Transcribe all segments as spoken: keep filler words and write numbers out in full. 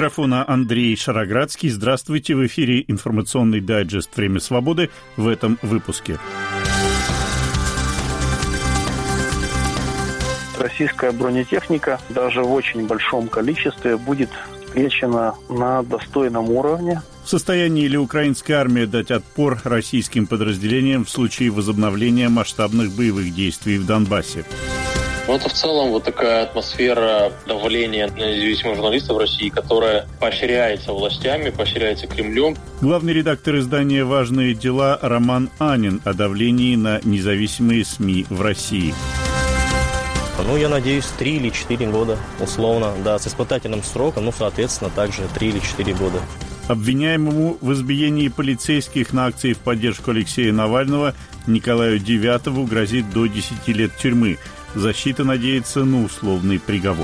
микрофона Андрей Шароградский. Здравствуйте, в эфире информационный дайджест «Время свободы» в этом выпуске. Российская бронетехника даже в очень большом количестве будет встречена на достойном уровне. В состоянии ли украинская армия дать отпор российским подразделениям в случае возобновления масштабных боевых действий в Донбассе? Ну, это в целом вот такая атмосфера давления на независимых журналистов в России, которая поощряется властями, поощряется Кремлем. Главный редактор издания «Важные дела» Роман Анин о давлении на независимые СМИ в России. Ну, я надеюсь, три или четыре года, условно, да, с испытательным сроком, ну, соответственно, также три или четыре года. Обвиняемому в избиении полицейских на акции в поддержку Алексея Навального Николаю Девятову грозит до десяти лет тюрьмы. Защита надеется на условный приговор.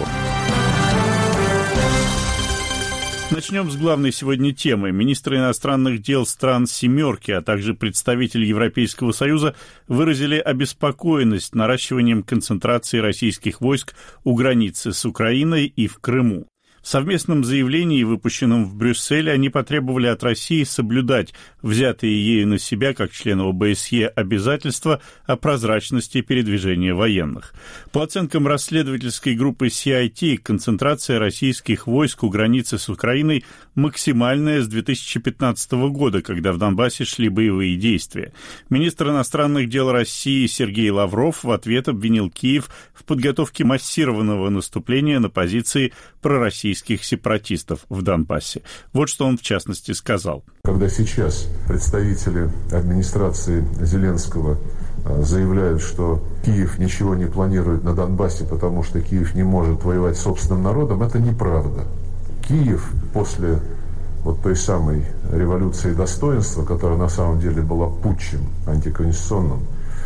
Начнем с главной сегодня темы. Министры иностранных дел стран «семерки», а также представители Европейского Союза выразили обеспокоенность наращиванием концентрации российских войск у границы с Украиной и в Крыму. В совместном заявлении, выпущенном в Брюсселе, они потребовали от России соблюдать взятые ею на себя, как членов ОБСЕ, обязательства о прозрачности передвижения военных. По оценкам расследовательской группы си ай ти, концентрация российских войск у границы с Украиной максимальная с две тысячи пятнадцатого года, когда в Донбассе шли боевые действия. Министр иностранных дел России Сергей Лавров в ответ обвинил Киев в подготовке массированного наступления на позиции пророссийских сепаратистов в Донбассе. Вот что он в частности сказал. Когда сейчас представители администрации Зеленского заявляют, что Киев ничего не планирует на Донбассе, потому что Киев не может воевать с собственным народом, это неправда. Киев после вот той самой революции достоинства, которая на самом деле была путчем антиконституционным,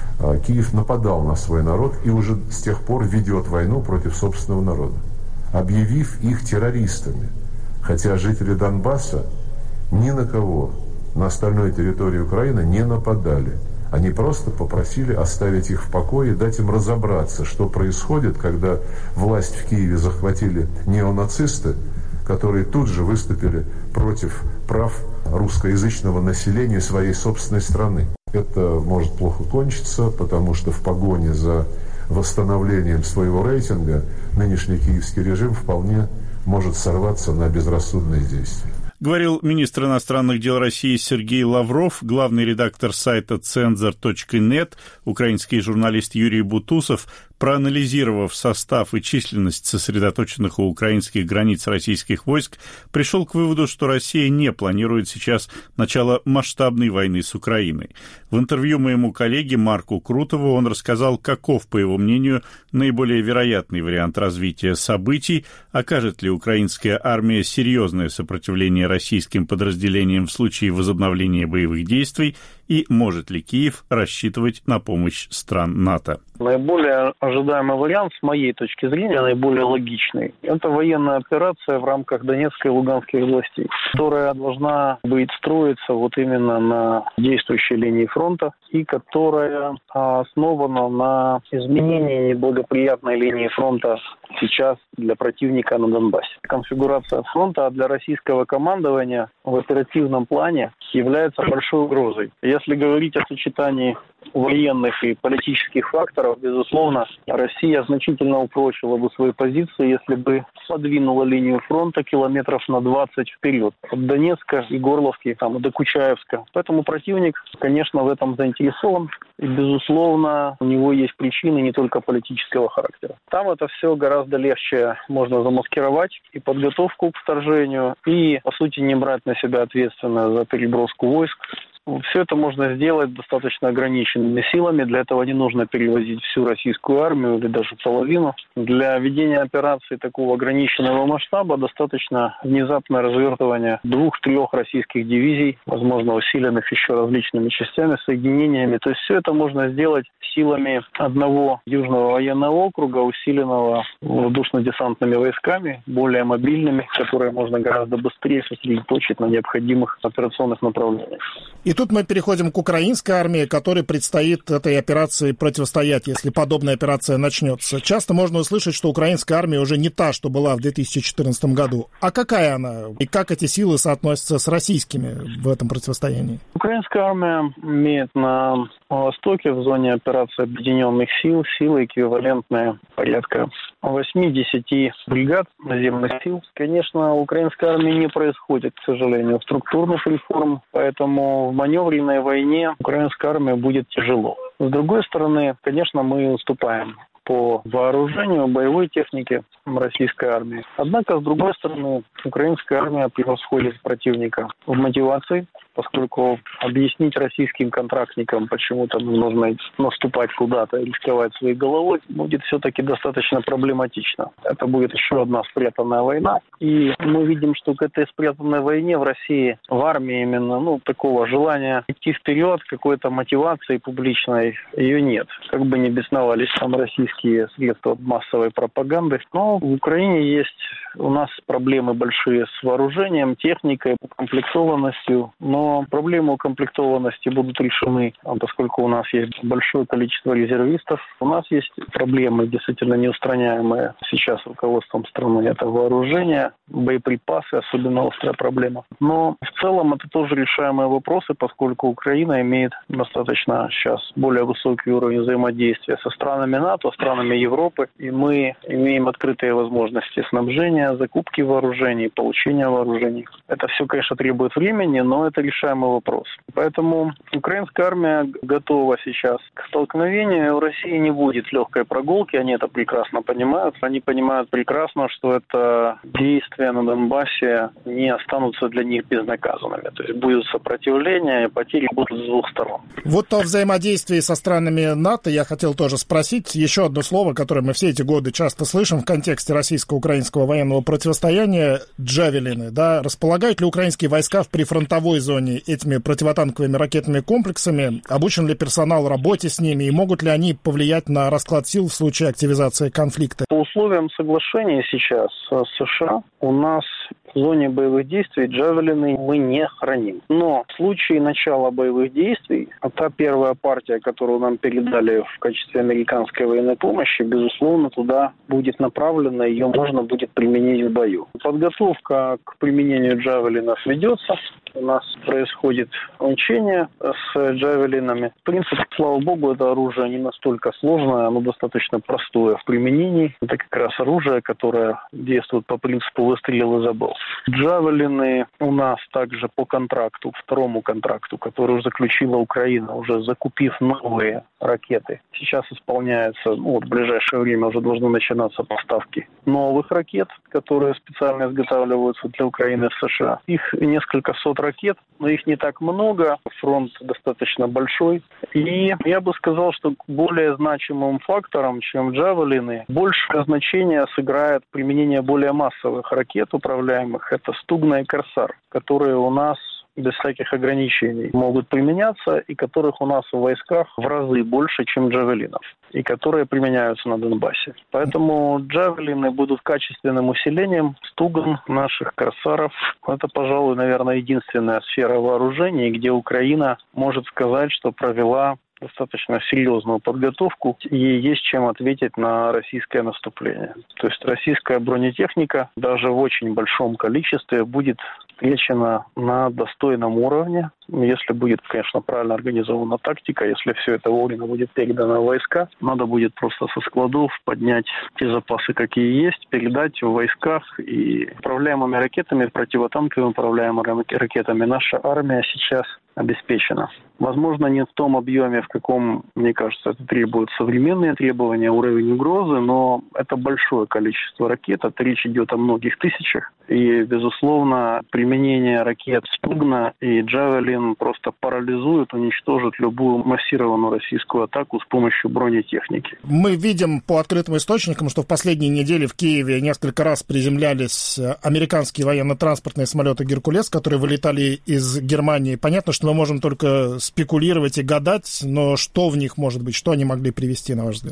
Киев нападал на свой народ и уже с тех пор ведет войну против собственного народа, объявив их террористами. Хотя жители Донбасса ни на кого на остальной территории Украины не нападали. Они просто попросили оставить их в покое и дать им разобраться, что происходит, когда власть в Киеве захватили неонацисты, которые тут же выступили против прав русскоязычного населения своей собственной страны. Это может плохо кончиться, потому что в погоне за восстановлением своего рейтинга нынешний киевский режим вполне может сорваться на безрассудные действия. Говорил министр иностранных дел России Сергей Лавров, главный редактор сайта цензор точка нет, украинский журналист Юрий Бутусов, проанализировав состав и численность сосредоточенных у украинских границ российских войск, пришел к выводу, что Россия не планирует сейчас начало масштабной войны с Украиной. В интервью моему коллеге Марку Крутову он рассказал, каков, по его мнению, наиболее вероятный вариант развития событий, окажет ли украинская армия серьезное сопротивление российским подразделениям в случае возобновления боевых действий и может ли Киев рассчитывать на помощь стран НАТО. Наиболее ожидаемый вариант, с моей точки зрения, наиболее логичный. Это военная операция в рамках Донецкой и Луганской областей, которая должна быть строиться вот именно на действующей линии фронта и которая основана на изменении неблагоприятной линии фронта сейчас для противника на Донбассе. Конфигурация фронта для российского командования в оперативном плане является большой угрозой. Если говорить о сочетании военных и политических факторов, безусловно, Россия значительно упрочила бы свои позиции, если бы подвинула линию фронта километров на двадцать вперед. От Донецка и Горловки, там, и до Кучаевска. Поэтому противник, конечно, в этом заинтересован. И, безусловно, у него есть причины не только политического характера. Там это все гораздо легче можно замаскировать и подготовку к вторжению, и, по сути, не брать на себя ответственность за переброску войск. Все это можно сделать достаточно ограниченными силами. Для этого не нужно перевозить всю российскую армию или даже половину. Для ведения операции такого ограниченного масштаба достаточно внезапное развертывание двух-трех российских дивизий, возможно, усиленных еще различными частями, соединениями. То есть все это можно сделать силами одного южного военного округа, усиленного воздушно-десантными войсками, более мобильными, которые можно гораздо быстрее сосредоточить на необходимых операционных направлениях. И тут мы переходим к украинской армии, которой предстоит этой операции противостоять, если подобная операция начнется. Часто можно услышать, что украинская армия уже не та, что была в две тысячи четырнадцатом году. А какая она? И как эти силы соотносятся с российскими в этом противостоянии? Украинская армия имеет на востоке, в зоне операции объединенных сил, силы эквивалентные порядка восемь-десять бригад наземных сил. Конечно, у украинской армии не происходит, к сожалению, структурных реформ, поэтому в маневренной войне украинская армия будет тяжело. С другой стороны, конечно, мы уступаем по вооружению, боевой технике российской армии. Однако, с другой стороны, украинская армия превосходит противника в мотивации, поскольку объяснить российским контрактникам, почему там нужно наступать куда-то и рисковать своей головой, будет все-таки достаточно проблематично. Это будет еще одна спрятанная война. И мы видим, что к этой спрятанной войне в России, в армии именно, ну, такого желания идти вперед, какой-то мотивации публичной, ее нет. Как бы ни бесновались там российские средства массовой пропаганды. Но в Украине есть у нас проблемы большие с вооружением, техникой, укомплектованностью. Но проблемы укомплектованности будут решены, поскольку у нас есть большое количество резервистов. У нас есть проблемы, действительно неустраняемые сейчас руководством страны. Это вооружение, боеприпасы, особенно острая проблема. Но в целом это тоже решаемые вопросы, поскольку Украина имеет достаточно сейчас более высокий уровень взаимодействия со странами НАТО, странами Европы. И мы имеем открытые возможности снабжения, закупки вооружений, получения вооружений. Это все, конечно, требует времени, но это решаемый вопрос. Поэтому украинская армия готова сейчас к столкновению. В России не будет легкой прогулки, они это прекрасно понимают. Они понимают прекрасно, что это действия на Донбассе не останутся для них безнаказанными. То есть будет сопротивление, и потери будут с двух сторон. Вот о взаимодействии со странами НАТО я хотел тоже спросить. Еще одно слово, которое мы все эти годы часто слышим в контексте российско-украинского военного противостояния — джавелины. Да? Располагают ли украинские войска в прифронтовой зоне этими противотанковыми ракетными комплексами? Обучен ли персонал работе с ними? И могут ли они повлиять на расклад сил в случае активизации конфликта? По условиям соглашения сейчас с США у нас в зоне боевых действий джавелины мы не храним. Но в случае начала боевых действий, а та первая партия, которую нам передали в качестве американской военной помощи, безусловно, туда будет направлена, ее можно будет применить в бою. Подготовка к применению джавелинов ведется. У нас происходит учение с джавелинами. В принципе, слава богу, это оружие не настолько сложное, оно достаточно простое в применении. Это как раз оружие, которое действует по принципу «выстрелил и забыл». Джавелины у нас также по контракту, второму контракту, который уже заключила Украина, уже закупив новые ракеты. Сейчас исполняется, ну, вот в ближайшее время уже должны начинаться поставки новых ракет, которые специально изготавливаются для Украины в США. Их несколько сот ракет, но их не так много, фронт достаточно большой. И я бы сказал, что более значимым фактором, чем джавелины, большее значение сыграет применение более массовых ракет управляемых. Это «Стугна» и «Корсар», которые у нас без всяких ограничений могут применяться, и которых у нас в войсках в разы больше, чем джавелинов, и которые применяются на Донбассе. Поэтому джавелины будут качественным усилением «Стуган» наших «Корсаров». Это, пожалуй, наверное, единственная сфера вооружений, где Украина может сказать, что провела достаточно серьезную подготовку, и есть чем ответить на российское наступление. То есть российская бронетехника даже в очень большом количестве будет встречена на достойном уровне, если будет, конечно, правильно организована тактика, если все это вовремя будет передано в войска. Надо будет просто со складов поднять те запасы, какие есть, передать в войсках. И управляемыми ракетами, противотанковыми управляемыми ракетами наша армия сейчас обеспечена. Возможно, не в том объеме, в каком, мне кажется, это требуют современные требования, уровень угрозы, но это большое количество ракет, это речь идет о многих тысячах. И, безусловно, применение ракет «Стугна» и «Джавелин» просто парализует, уничтожит любую массированную российскую атаку с помощью бронетехники. Мы видим по открытым источникам, что в последние недели в Киеве несколько раз приземлялись американские военно-транспортные самолеты «Геркулес», которые вылетали из Германии. Понятно, что мы можем только спекулировать и гадать, но что в них может быть, что они могли привезти, на ваш взгляд?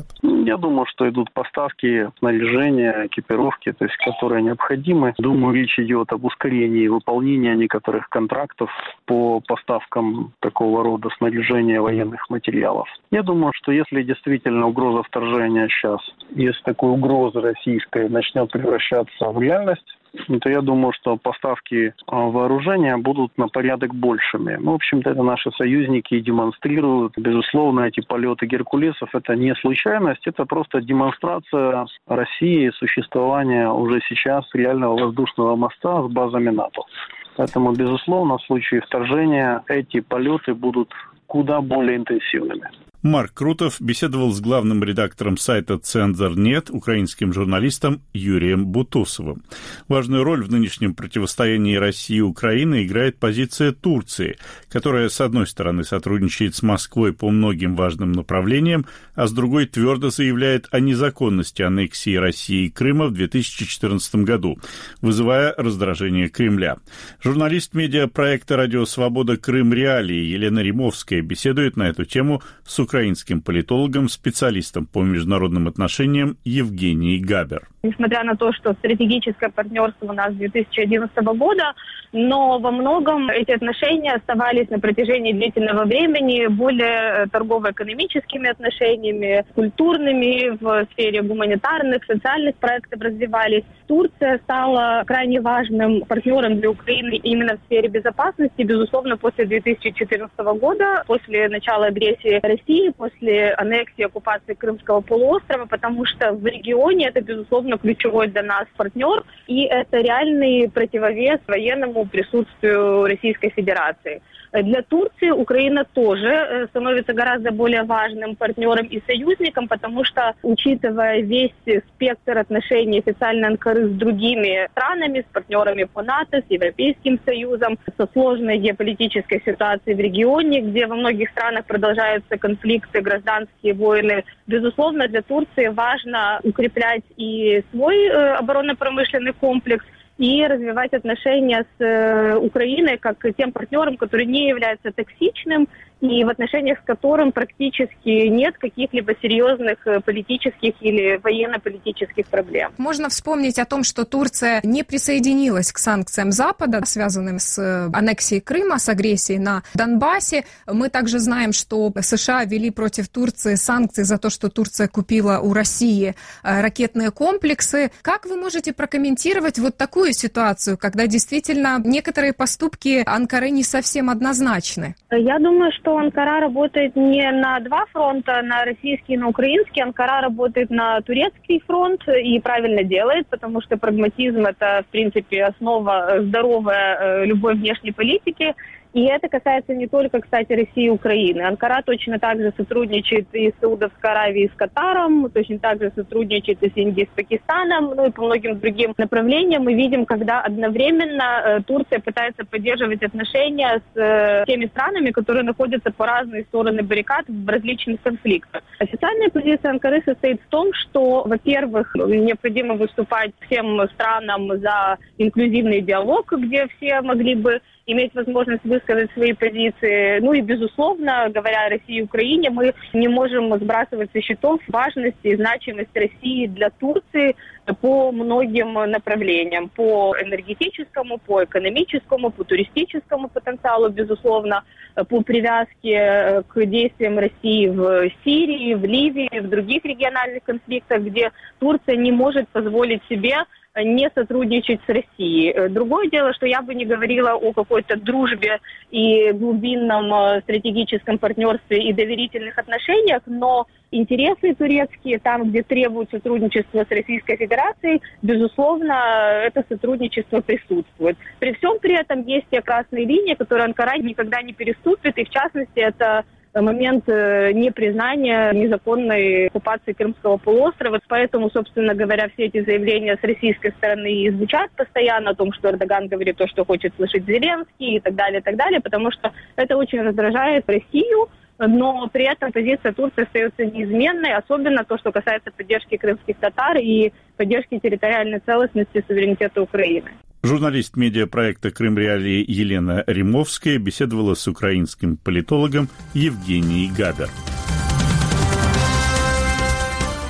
Я думаю, что идут поставки снаряжения, экипировки, то есть, которые необходимы. Думаю, речь идет об ускорении выполнения некоторых контрактов по поставкам такого рода снаряжения, военных материалов. Я думаю, что если действительно угроза вторжения сейчас, если такой угроза российской начнет превращаться в реальность, то я думаю, что поставки вооружения будут на порядок большими. Ну, в общем-то, это наши союзники и демонстрируют. Безусловно, эти полеты Геркулесов – это не случайность, это просто демонстрация России существования уже сейчас реального воздушного моста с базами НАТО. Поэтому, безусловно, в случае вторжения эти полеты будут куда более интенсивными. Марк Крутов беседовал с главным редактором сайта «Цензор нет», украинским журналистом Юрием Бутусовым. Важную роль в нынешнем противостоянии России и Украины играет позиция Турции, которая, с одной стороны, сотрудничает с Москвой по многим важным направлениям, а с другой твердо заявляет о незаконности аннексии России и Крыма в две тысячи четырнадцатом году, вызывая раздражение Кремля. Журналист медиапроекта «Радио Свобода. Крым. Реалии» Елена Римовская беседует на эту тему с украинским политологом, специалистом по международным отношениям Евгенией Габер. Несмотря на то, что стратегическое партнерство у нас с две тысячи одиннадцатого года, но во многом эти отношения оставались на протяжении длительного времени более торгово-экономическими отношениями, культурными, в сфере гуманитарных, социальных проектов развивались. Турция стала крайне важным партнером для Украины именно в сфере безопасности, безусловно, после две тысячи четырнадцатого года, после начала агрессии России, после аннексии и оккупации Крымского полуострова, потому что в регионе это, безусловно, ключевой для нас партнер, и это реальный противовес военному присутствию Российской Федерации. Для Турции Украина тоже становится гораздо более важным партнером и союзником, потому что, учитывая весь спектр отношений официальной Анкары с другими странами, с партнерами по НАТО, с Европейским Союзом, со сложной геополитической ситуацией в регионе, где во многих странах продолжаются конфликты, гражданские войны, безусловно, для Турции важно укреплять и свой э, оборонно-промышленный комплекс, и развивать отношения с э, Украиной как тем партнером, который не является токсичным и в отношениях с которым практически нет каких-либо серьезных политических или военно-политических проблем. Можно вспомнить о том, что Турция не присоединилась к санкциям Запада, связанным с аннексией Крыма, с агрессией на Донбассе. Мы также знаем, что США ввели против Турции санкции за то, что Турция купила у России ракетные комплексы. Как вы можете прокомментировать вот такую ситуацию, когда действительно некоторые поступки Анкары не совсем однозначны? Я думаю, что Анкара работает не на два фронта, на российский и на украинский. Анкара работает на турецкий фронт и правильно делает, потому что прагматизм – это, в принципе, основа здоровой любой внешней политики. И это касается не только, кстати, России и Украины. Анкара точно так же сотрудничает и с Саудовской Аравией, и с Катаром, точно так же сотрудничает и с Индией, с Пакистаном, ну и по многим другим направлениям. Мы видим, когда одновременно э, Турция пытается поддерживать отношения с э, теми странами, которые находятся по разные стороны баррикад в различных конфликтах. Официальная позиция Анкары состоит в том, что, во-первых, необходимо выступать всем странам за инклюзивный диалог, где все могли бы иметь возможность высказать свои позиции. Ну и, безусловно, говоря о России и Украине, мы не можем сбрасывать со счетов важность и значимость России для Турции по многим направлениям. По энергетическому, по экономическому, по туристическому потенциалу, безусловно, по привязке к действиям России в Сирии, в Ливии, в других региональных конфликтах, где Турция не может позволить себе не сотрудничать с Россией. Другое дело, что я бы не говорила о какой-то дружбе и глубинном стратегическом партнерстве и доверительных отношениях, но интересы турецкие, там, где требуют сотрудничества с Российской Федерацией, безусловно, это сотрудничество присутствует. При всем при этом есть те красные линии, которые Анкара никогда не переступит, и в частности это момент непризнания незаконной оккупации Крымского полуострова. Поэтому, собственно говоря, все эти заявления с российской стороны и звучат постоянно о том, что Эрдоган говорит то, что хочет слышать Зеленский и так далее, и так далее, потому что это очень раздражает Россию, но при этом позиция Турции остается неизменной, особенно то, что касается поддержки крымских татар и поддержки территориальной целостности и суверенитета Украины. Журналист медиапроекта «Крым. Реалии» Елена Римовская беседовала с украинским политологом Евгенией Габер.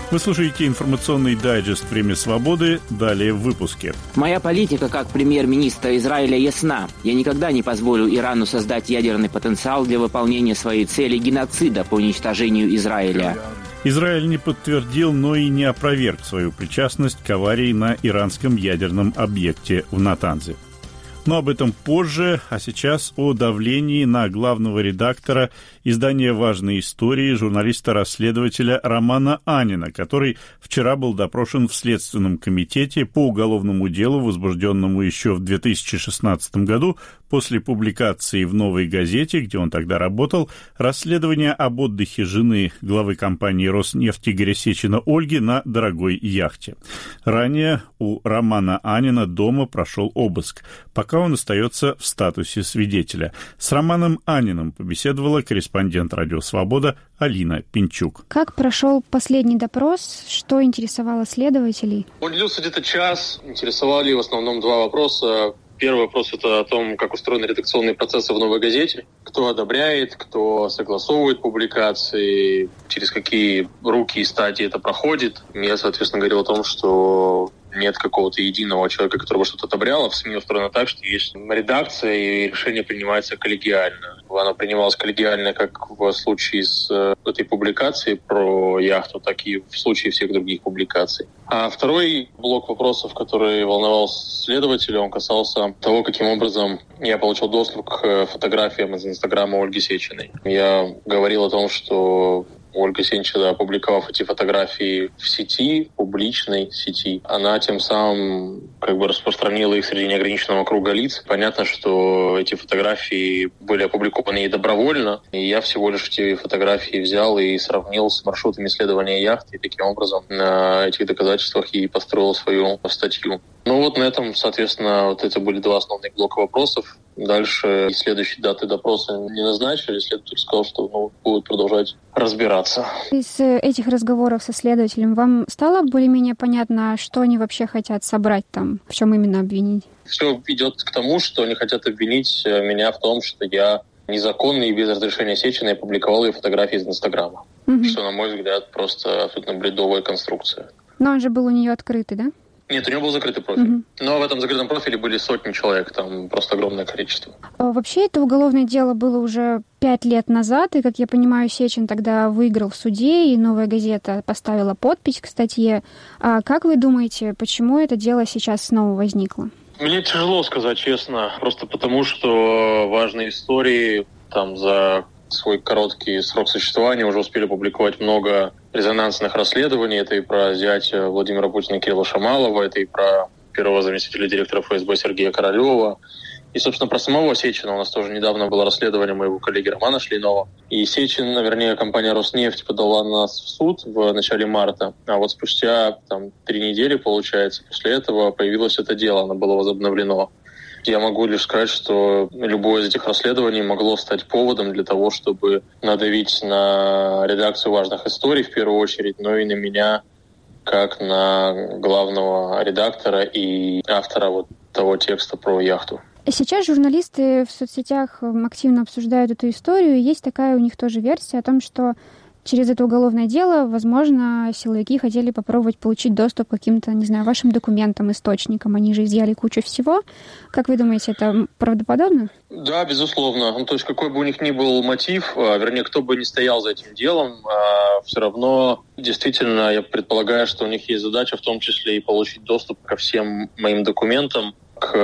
Вы слушаете информационный дайджест «Время свободы». Далее в выпуске. Моя политика как премьер-министра Израиля ясна. Я никогда не позволю Ирану создать ядерный потенциал для выполнения своей цели геноцида по уничтожению Израиля. Израиль не подтвердил, но и не опроверг свою причастность к аварии на иранском ядерном объекте в Натанзе. Но об этом позже, а сейчас о давлении на главного редактора издания «Важные истории» журналиста-расследователя Романа Анина, который вчера был допрошен в Следственном комитете по уголовному делу, возбужденному еще в две тысячи шестнадцатом году после публикации в «Новой газете», где он тогда работал, расследования об отдыхе жены главы компании «Роснефть» Игоря Сечина Ольги на дорогой яхте. Ранее у Романа Анина дома прошел обыск, пока он остается в статусе свидетеля. С Романом Аниным побеседовала корреспондент «Радио Свобода» Алина Пинчук. Как прошел последний допрос? Что интересовало следователей? Он длился где-то час. Интересовали в основном два вопроса. Первый вопрос – это о том, как устроены редакционные процессы в «Новой газете», кто одобряет, кто согласовывает публикации, через какие руки и стадии это проходит. Я, соответственно, говорил о том, что нет какого-то единого человека, который бы что-то одобрял, а в СМИ устроено так, что есть редакция, и решение принимается коллегиально. Оно принималось коллегиально как в случае с этой публикацией про яхту, так и в случае всех других публикаций. А второй блок вопросов, который волновал следователя, он касался того, каким образом я получил доступ к фотографиям из Инстаграма Ольги Сечиной. Я говорил о том, что Ольга Сенчина, опубликовав эти фотографии в сети, публичной сети, она тем самым как бы распространила их среди неограниченного круга лиц. Понятно, что эти фотографии были опубликованы ей добровольно, и я всего лишь эти фотографии взял и сравнил с маршрутами исследования яхты, и таким образом на этих доказательствах и построил свою статью. Ну вот на этом, соответственно, вот это были два основных блока вопросов. Дальше следующие даты допроса не назначили. Следователь сказал, что ну, будут продолжать разбираться. Из этих разговоров со следователем вам стало более-менее понятно, что они вообще хотят собрать там, в чем именно обвинить? Все идет к тому, что они хотят обвинить меня в том, что я незаконно и без разрешения Сечиной опубликовал ее фотографии из Инстаграма. Угу. Что, на мой взгляд, просто абсолютно бредовая конструкция. Но он же был у нее открытый, да? Нет, у него был закрытый профиль. Uh-huh. Но в этом закрытом профиле были сотни человек, там просто огромное количество. Вообще, это уголовное дело было уже пять лет назад, и, как я понимаю, Сечин тогда выиграл в суде, и «Новая газета» поставила подпись к статье. А как вы думаете, почему это дело сейчас снова возникло? Мне тяжело сказать честно, просто потому что важные истории там за свой короткий срок существования уже успели публиковать много резонансных расследований. Это и про зятя Владимира Путина Кирилла Шамалова, это и про первого заместителя директора эф эс бэ Сергея Королева. И, собственно, про самого Сечина у нас тоже недавно было расследование моего коллеги Романа Шлинова. И Сечин, вернее, компания «Роснефть» подала на нас в суд в начале марта. А вот спустя там, три недели, получается, после этого появилось это дело, оно было возобновлено. Я могу лишь сказать, что любое из этих расследований могло стать поводом для того, чтобы надавить на редакцию «Важных историй» в первую очередь, но и на меня как на главного редактора и автора вот того текста про яхту. Сейчас журналисты в соцсетях активно обсуждают эту историю. Есть такая у них тоже версия о том, что через это уголовное дело, возможно, силовики хотели попробовать получить доступ к каким-то, не знаю, вашим документам, источникам. Они же изъяли кучу всего. Как вы думаете, это правдоподобно? Да, безусловно. Ну, то есть какой бы у них ни был мотив, а, вернее, кто бы ни стоял за этим делом, а, все равно действительно я предполагаю, что у них есть задача в том числе и получить доступ ко всем моим документам,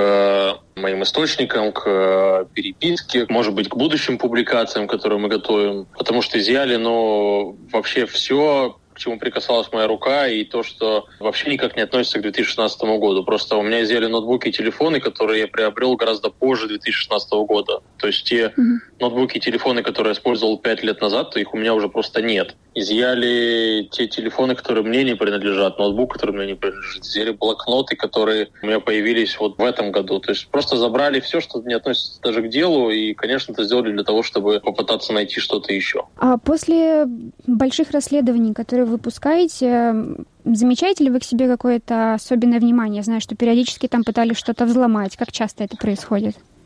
к моим источникам, к переписке, может быть, к будущим публикациям, которые мы готовим. Потому что изъяли, ну, вообще все, к чему прикасалась моя рука, и то, что вообще никак не относится к две тысячи шестнадцатому году. Просто у меня изъяли ноутбуки и телефоны, которые я приобрел гораздо позже две тысячи шестнадцатого года. То есть те mm-hmm. ноутбуки и телефоны, которые я использовал пять лет назад, то их у меня уже просто нет. Изъяли те телефоны, которые мне не принадлежат, ноутбук, который мне не принадлежит. Изъяли блокноты, которые у меня появились вот в этом году. То есть просто забрали все, что не относится даже к делу, и, конечно, это сделали для того, чтобы попытаться найти что-то еще. А после больших расследований, которые вы выпускаете, замечаете ли вы к себе какое-то особенное внимание? Я знаю, что периодически там пытались что-то взломать. Как часто это происходит?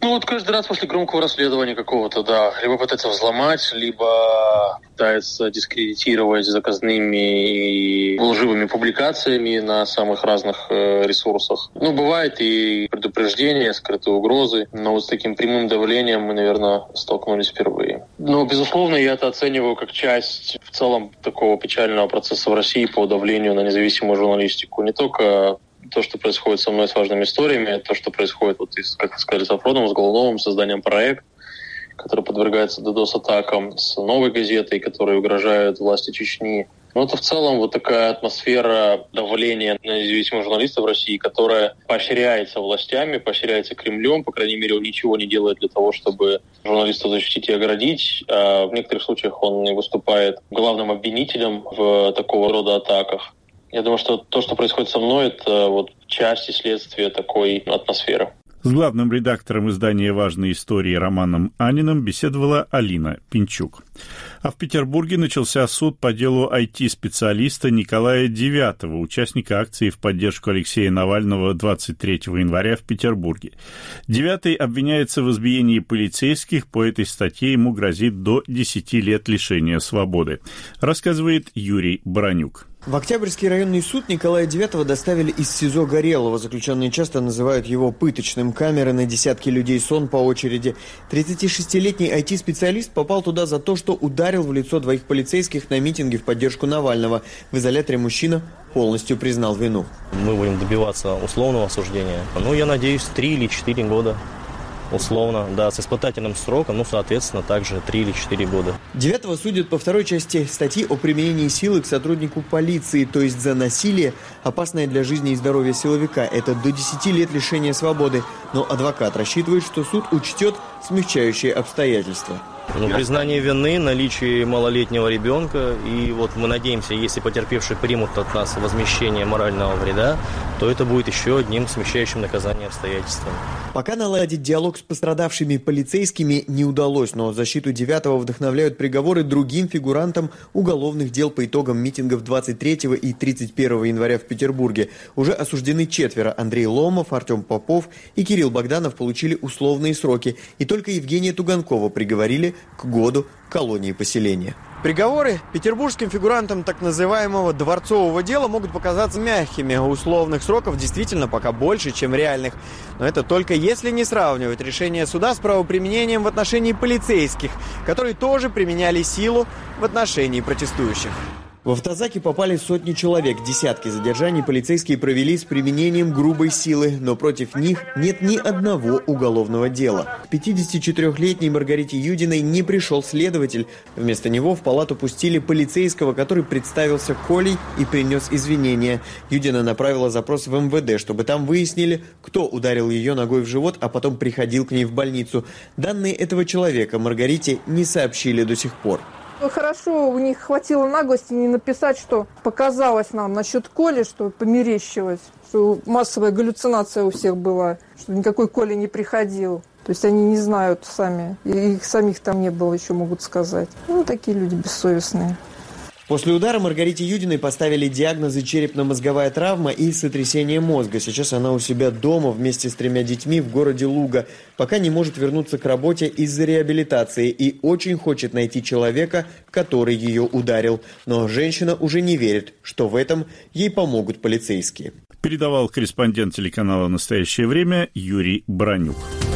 Ну вот каждый раз после громкого расследования какого-то, да, либо пытается взломать, либо пытается дискредитировать заказными и лживыми публикациями на самых разных э, ресурсах. Ну, бывает и предупреждения, скрытые угрозы, но вот с таким прямым давлением мы, наверное, столкнулись впервые. Но, безусловно, я это оцениваю как часть в целом такого печального процесса в России по давлению на независимую журналистику. Не только то, что происходит со мной с важными историями, то, что происходит, вот, как сказали, с Сафроновым, с Голуновым, созданием проекта, который подвергается ддос-атакам, с новой газетой, которые угрожают власти Чечни. Но это в целом вот такая атмосфера давления на независимых журналистов в России, которая поощряется властями, поощряется Кремлем, по крайней мере, он ничего не делает для того, чтобы журналистов защитить и оградить. А в некоторых случаях он и выступает главным обвинителем в такого рода атаках. Я думаю, что то, что происходит со мной, это вот часть и следствие такой атмосферы. С главным редактором издания «Важные истории» Романом Аниным беседовала Алина Пинчук. А в Петербурге начался суд по делу ай ти-специалиста Николая Девятого, участника акции в поддержку Алексея Навального двадцать третьего января в Петербурге. Девятый обвиняется в избиении полицейских. По этой статье ему грозит до десяти лет лишения свободы, рассказывает Юрий Бронюк. В Октябрьский районный суд Николая Девятого доставили из СИЗО Горелого. Заключенные часто называют его пыточным. Камеры на десятки людей, сон по очереди. тридцатишестилетний ай ти-специалист попал туда за то, что ударил в лицо двоих полицейских на митинге в поддержку Навального. В изоляторе мужчина полностью признал вину. Мы будем добиваться условного осуждения. Ну, я надеюсь, три или четыре года. Условно, да, с испытательным сроком, ну, соответственно, также три или четыре года. Девятого судят по второй части статьи о применении силы к сотруднику полиции, то есть за насилие, опасное для жизни и здоровья силовика. Это до десяти лет лишения свободы. Но адвокат рассчитывает, что суд учтет смягчающие обстоятельства. Ну, признание вины, наличие малолетнего ребенка. И вот мы надеемся, если потерпевшие примут от нас возмещение морального вреда, то это будет еще одним смягчающим наказание обстоятельством. Пока наладить диалог с пострадавшими полицейскими не удалось, но защиту Девятого вдохновляют приговоры другим фигурантам уголовных дел по итогам митингов двадцать третьего и тридцать первого января в Петербурге. Уже осуждены четверо. Андрей Ломов, Артем Попов и Кирилл Богданов получили условные сроки. И только Евгения Туганкова приговорили к году колонии поселения. Приговоры петербургским фигурантам так называемого дворцового дела могут показаться мягкими. Условных сроков действительно пока больше, чем реальных. Но это только если не сравнивать решение суда с правоприменением в отношении полицейских, которые тоже применяли силу в отношении протестующих. В автозаки попали сотни человек. Десятки задержаний полицейские провели с применением грубой силы, но против них нет ни одного уголовного дела. К пятидесятичетырёхлетней Маргарите Юдиной не пришел следователь. Вместо него в палату пустили полицейского, который представился Колей и принес извинения. Юдина направила запрос в эм вэ дэ, чтобы там выяснили, кто ударил ее ногой в живот, а потом приходил к ней в больницу. Данные этого человека Маргарите не сообщили до сих пор. Хорошо, у них хватило наглости не написать, что показалось нам насчет Коли, что померещилось, что массовая галлюцинация у всех была, что никакой Коля не приходил. То есть они не знают сами, и их самих там не было, еще могут сказать. Ну, такие люди бессовестные. После удара Маргарите Юдиной поставили диагнозы черепно-мозговая травма и сотрясение мозга. Сейчас она у себя дома вместе с тремя детьми в городе Луга. Пока не может вернуться к работе из-за реабилитации и очень хочет найти человека, который ее ударил. Но женщина уже не верит, что в этом ей помогут полицейские. Передавал корреспондент телеканала «Настоящее время» Юрий Бронюк.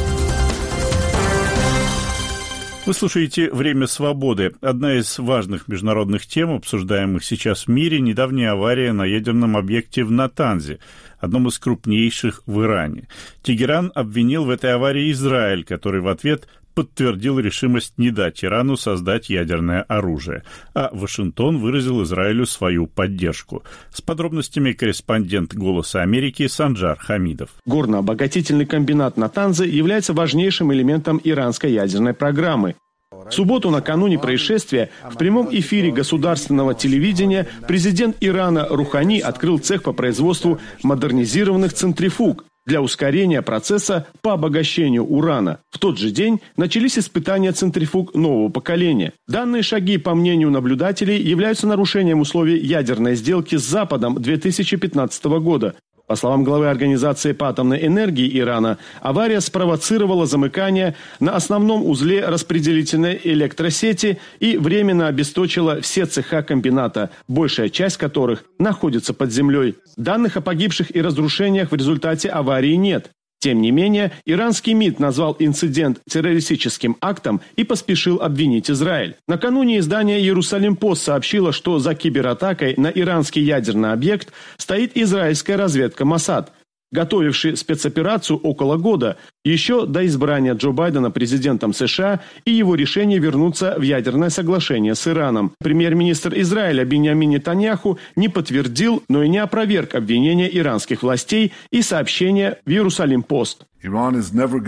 Вы слушаете «Время свободы». Одна из важных международных тем, обсуждаемых сейчас в мире, недавняя авария на ядерном объекте в Натанзе, одном из крупнейших в Иране. Тегеран обвинил в этой аварии Израиль, который в ответ подтвердил решимость не дать Ирану создать ядерное оружие, а Вашингтон выразил Израилю свою поддержку. С подробностями корреспондент «Голоса Америки» Санджар Хамидов. Горно-обогатительный комбинат Натанзе является важнейшим элементом иранской ядерной программы. В субботу, накануне происшествия, в прямом эфире государственного телевидения президент Ирана Рухани открыл цех по производству модернизированных центрифуг для ускорения процесса по обогащению урана. В тот же день начались испытания центрифуг нового поколения. Данные шаги, по мнению наблюдателей, являются нарушением условий ядерной сделки с Западом две тысячи пятнадцатого года. По словам главы Организации по атомной энергии Ирана, авария спровоцировала замыкание на основном узле распределительной электросети и временно обесточила все цеха комбината, большая часть которых находится под землей. Данных о погибших и разрушениях в результате аварии нет. Тем не менее, иранский МИД назвал инцидент террористическим актом и поспешил обвинить Израиль. Накануне издание «Иерусалим-Пост» сообщило, что за кибератакой на иранский ядерный объект стоит израильская разведка Моссад, готовивший спецоперацию около года, еще до избрания Джо Байдена президентом США и его решения вернуться в ядерное соглашение с Ираном. Премьер-министр Израиля Биньямин Нетаньяху не подтвердил, но и не опроверг обвинения иранских властей и сообщения в «Иерусалим-Пост». Иран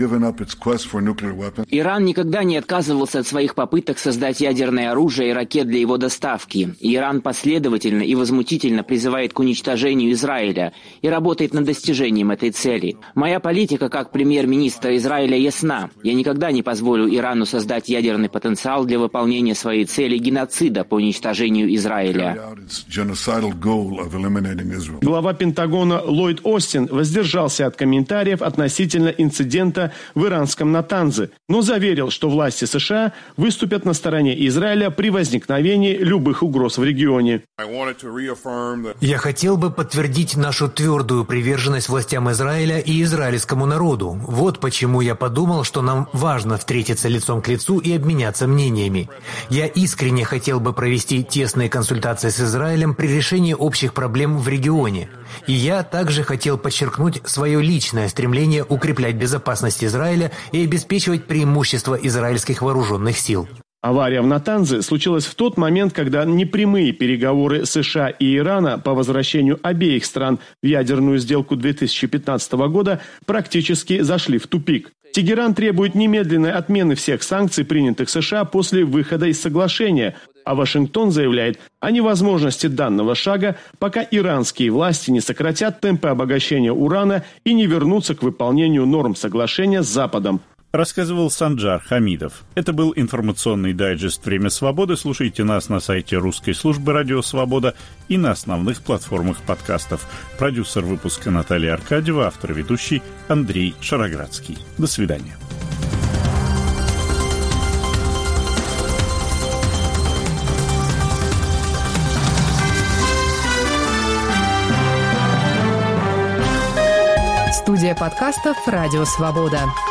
никогда не отказывался от своих попыток создать ядерное оружие и ракет для его доставки. Иран последовательно и возмутительно призывает к уничтожению Израиля и работает над достижением этой цели. Моя политика как премьер-министра Израиля ясна. Я никогда не позволю Ирану создать ядерный потенциал для выполнения своей цели геноцида по уничтожению Израиля. Глава Пентагона Ллойд Остин воздержался от комментариев относительно инцидента в иранском Натанзе, но заверил, что власти США выступят на стороне Израиля при возникновении любых угроз в регионе. Я хотел бы подтвердить нашу твердую приверженность властям Израиля и израильскому народу. Вот почему я подумал, что нам важно встретиться лицом к лицу и обменяться мнениями. Я искренне хотел бы провести тесные консультации с Израилем при решении общих проблем в регионе. И я также хотел подчеркнуть свое личное стремление укреплять безопасность Израиля и обеспечивать преимущество израильских вооруженных сил. Авария в Натанзе случилась в тот момент, когда непрямые переговоры США и Ирана по возвращению обеих стран в ядерную сделку две тысячи пятнадцатого года практически зашли в тупик. Тегеран требует немедленной отмены всех санкций, принятых США после выхода из соглашения, а Вашингтон заявляет о невозможности данного шага, пока иранские власти не сократят темпы обогащения урана и не вернутся к выполнению норм соглашения с Западом. Рассказывал Санджар Хамидов. Это был информационный дайджест «Время свободы». Слушайте нас на сайте русской службы «Радио Свобода» и на основных платформах подкастов. Продюсер выпуска Наталья Аркадьева, автор ведущий Андрей Шароградский. До свидания. Студия подкастов «Радио Свобода».